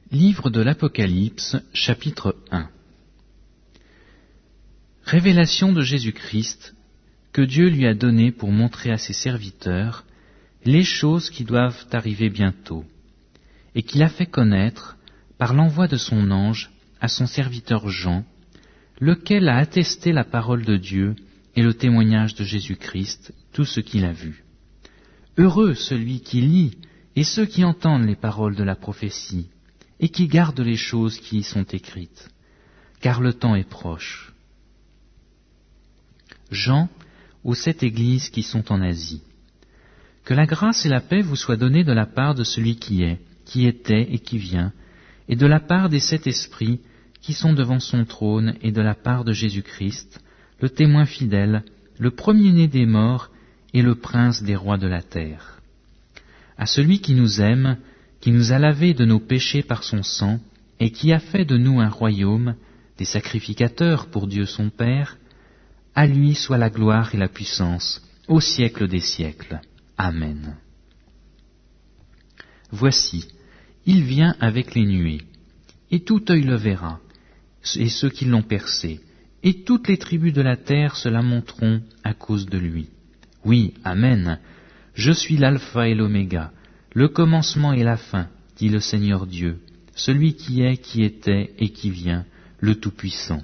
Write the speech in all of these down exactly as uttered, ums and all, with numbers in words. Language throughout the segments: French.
Livre de l'Apocalypse, chapitre un. Révélation de Jésus-Christ que Dieu lui a donnée pour montrer à ses serviteurs les choses qui doivent arriver bientôt, et qu'il a fait connaître par l'envoi de son ange à son serviteur Jean, lequel a attesté la parole de Dieu et le témoignage de Jésus-Christ, tout ce qu'il a vu. Heureux celui qui lit et ceux qui entendent les paroles de la prophétie, et qui gardent les choses qui y sont écrites, car le temps est proche. Jean, aux sept églises qui sont en Asie. Que la grâce et la paix vous soient données de la part de celui qui est, qui était et qui vient, et de la part des sept esprits qui sont devant son trône, et de la part de Jésus-Christ, le témoin fidèle, le premier-né des morts et le prince des rois de la terre. À celui qui nous aime, qui nous a lavés de nos péchés par son sang, et qui a fait de nous un royaume, des sacrificateurs pour Dieu son Père, à lui soit la gloire et la puissance, au siècle des siècles. Amen. Voici, il vient avec les nuées, et tout œil le verra, et ceux qui l'ont percé, et toutes les tribus de la terre se lamenteront à cause de lui. Oui, Amen. Je suis l'alpha et l'oméga, le commencement et la fin, dit le Seigneur Dieu, celui qui est, qui était et qui vient, le Tout-Puissant.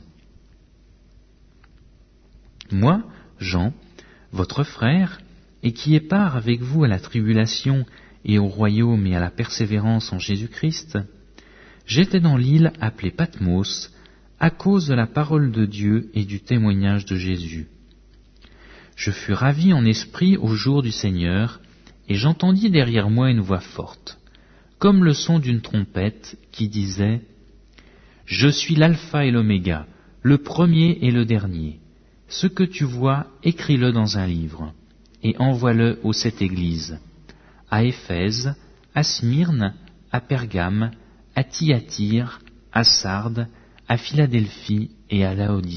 Moi, Jean, votre frère, et qui ai part avec vous à la tribulation et au royaume et à la persévérance en Jésus-Christ, j'étais dans l'île appelée Patmos, à cause de la parole de Dieu et du témoignage de Jésus. Je fus ravi en esprit au jour du Seigneur, et j'entendis derrière moi une voix forte, comme le son d'une trompette, qui disait « Je suis l'alpha et l'oméga, le premier et le dernier. Ce que tu vois, écris-le dans un livre, et envoie-le aux sept églises, à Éphèse, à Smyrne, à Pergame, à Thyatire, à Sardes, à Philadelphie et à Laodicée. »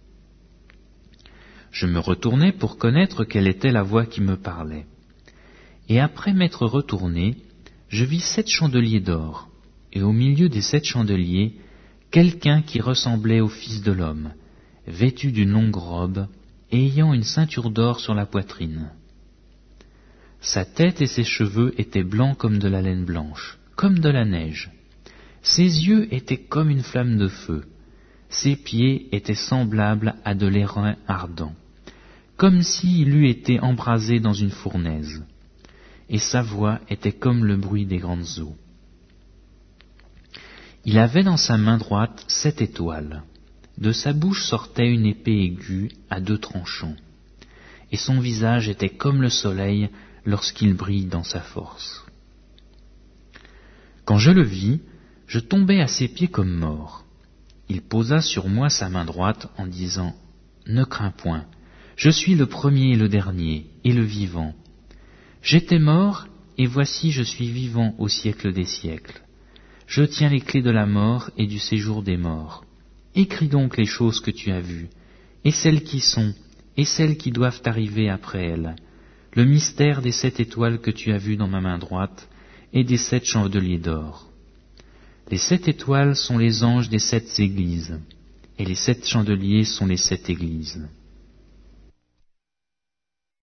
Je me retournai pour connaître quelle était la voix qui me parlait. Et après m'être retourné, je vis sept chandeliers d'or, et au milieu des sept chandeliers, quelqu'un qui ressemblait au Fils de l'homme, vêtu d'une longue robe, et ayant une ceinture d'or sur la poitrine. Sa tête et ses cheveux étaient blancs comme de la laine blanche, comme de la neige. Ses yeux étaient comme une flamme de feu. Ses pieds étaient semblables à de l'airain ardent, comme s'il eût été embrasé dans une fournaise. Et sa voix était comme le bruit des grandes eaux. Il avait dans sa main droite sept étoiles. De sa bouche sortait une épée aiguë à deux tranchants, et son visage était comme le soleil lorsqu'il brille dans sa force. Quand je le vis, je tombai à ses pieds comme mort. Il posa sur moi sa main droite en disant « Ne crains point, je suis le premier et le dernier, et le vivant. J'étais mort, et voici je suis vivant au siècle des siècles. Je tiens les clés de la mort et du séjour des morts. Écris donc les choses que tu as vues, et celles qui sont, et celles qui doivent arriver après elles, le mystère des sept étoiles que tu as vues dans ma main droite, et des sept chandeliers d'or. Les sept étoiles sont les anges des sept églises, et les sept chandeliers sont les sept églises.